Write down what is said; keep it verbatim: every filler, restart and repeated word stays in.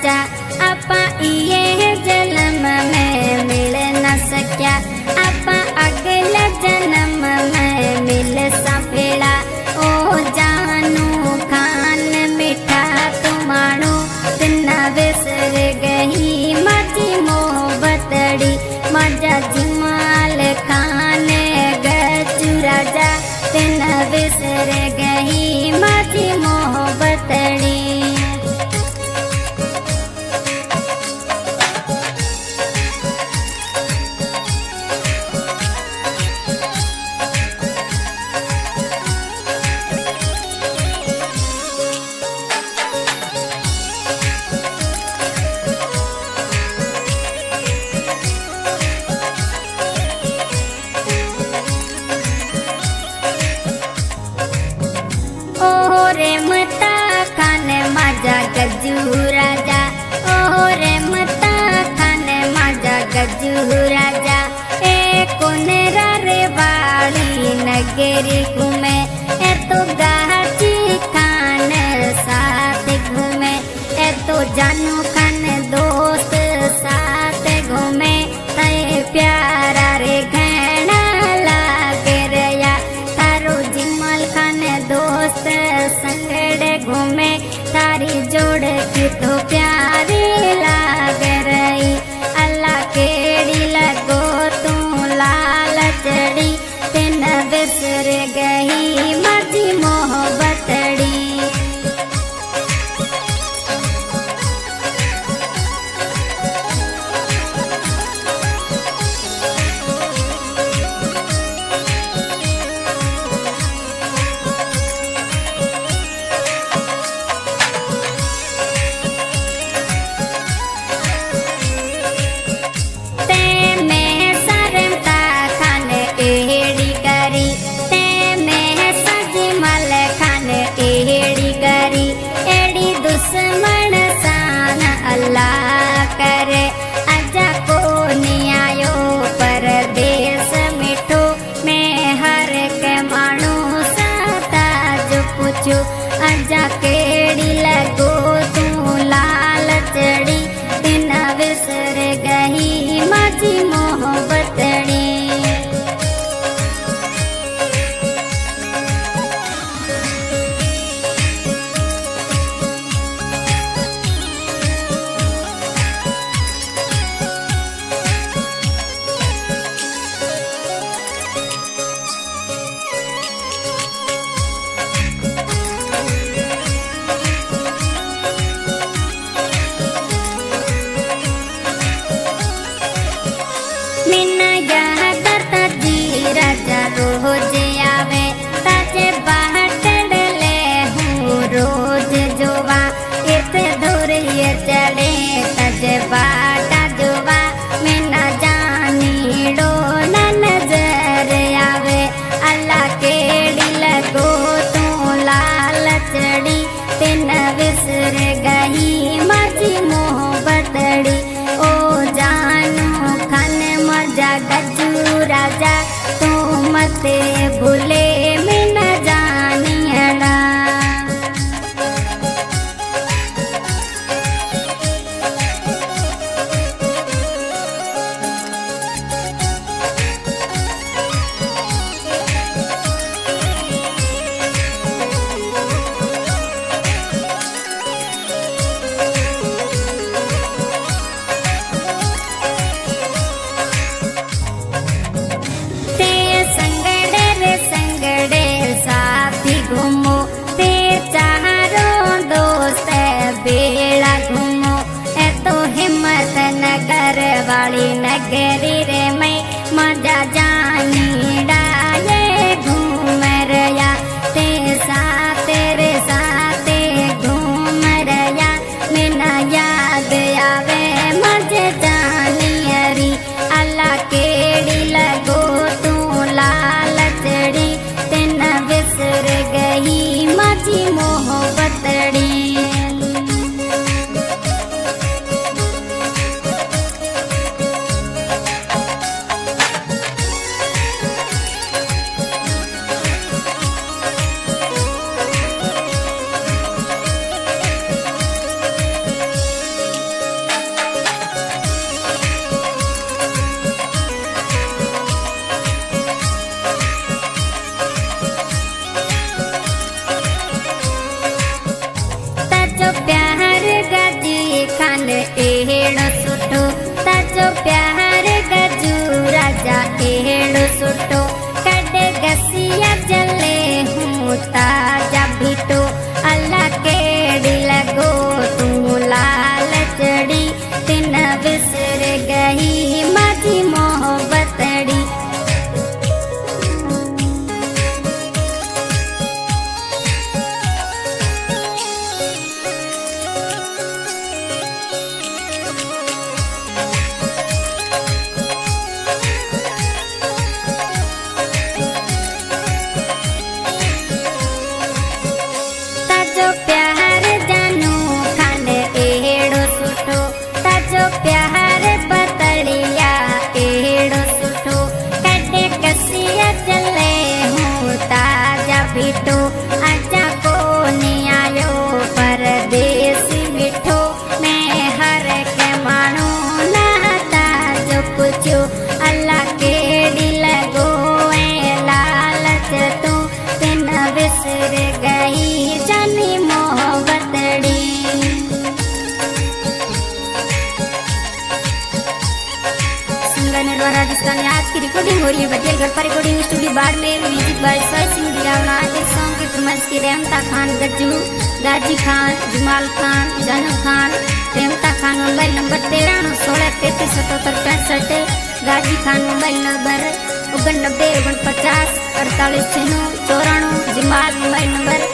राजा आपा ये जन्म में मिल न सक्या आपा अगला जन्म में मिल सफेड़ा ओ जानू खान मिठा तुम्हारो तिन्ना बिसर गही माची मोहब्बतड़ी मजा जिमाल खान गचू राजा तिन्ना बिसर गही माची मोहब्बतड़ी। गज्जू राजा ओ रे मता खाने माजा गज्जू राजा ए कोनेरा रे वाली नगरी घूमे ए तो गाची खान साथ घूमे ए तो जानू खान दोस्त साथ घूमे तय प्यारा रे घना लागे रया थारो जिमल खान दोस्त संगड़े घूमे तारी जोड़ की तो प्यारी लाग रही अल्लाह केड़ी लगो तू लाल चढ़ी तिन बिसर गही मजी मोहब्बतड़ी। दुश्मन सान अल्लाह करे अजा को नियायो परदेश मिठो मैं हर के मानो साता जो पूछो अजा केड़ी लगो तू लाल चढ़ी दिन बिसर गही माची मोहब्बतड़ी। रोज आवे ताजे बाहर ले हूँ रोज जोवा इत दूर ये चढ़े ताजे बाटा जोवा मैं न जानी डो न नजर आवे अल्लाह केड़ी लगो तू लाल चढ़ी तिन बिसर गही माची मोहब्बतड़ी ओ जानू खान मजा गज्जू राजा मते भूले में न जानियड़ा। नगर वाली नगरी रे मैं मजा जानी डाले घूम रया ते साथ रे साथ घूम रया मैना याद आवे मजे जानी हरी अल्लाह केड़ी लगो तू लाल चढ़ी तिन बिसर गही माची मोहब्बतड़ी। ताजो प्यार गजू राजा एड़ो सुटो कड़े गसिया जले हूँ ताजा भीटो अल्लाह केड़ी लगो तू लाल चढ़ी तिन बिसर गई माझी मोहब्बतड़ी। ताजो प्यार जानू खान एड़ो सुठो ताजो प्यार बतड़िया एड़ो सुठो कटे कसिया चले हूँ ताजा भीटो आजा को आयो परदेसी मिठो मैं हर के मानो ना ताजो पुछो अल्लाह केड़ी लगो ए लालच तू तिन बिसर गई जानी मोहब्बतड़ी। सिंगर द्वारा राजस्थान में आज की रिकॉर्डिंग हो रही है बटियाल घर पर recording studio Barmer music by Sar Singh Girawna. इस सॉन्ग की फरमाइश की रेमता खान गज्जू गाजी खान जमाल खान जानू खान रेमता खान मोबाइल नंबर तेरह सोलह तैतीस सतहत्तर पैंसठ गाजी खान मोबाइल नंबर उननबे ओगन पचास अड़तालीस छः चौराणु जमाल मोबाइल नंबर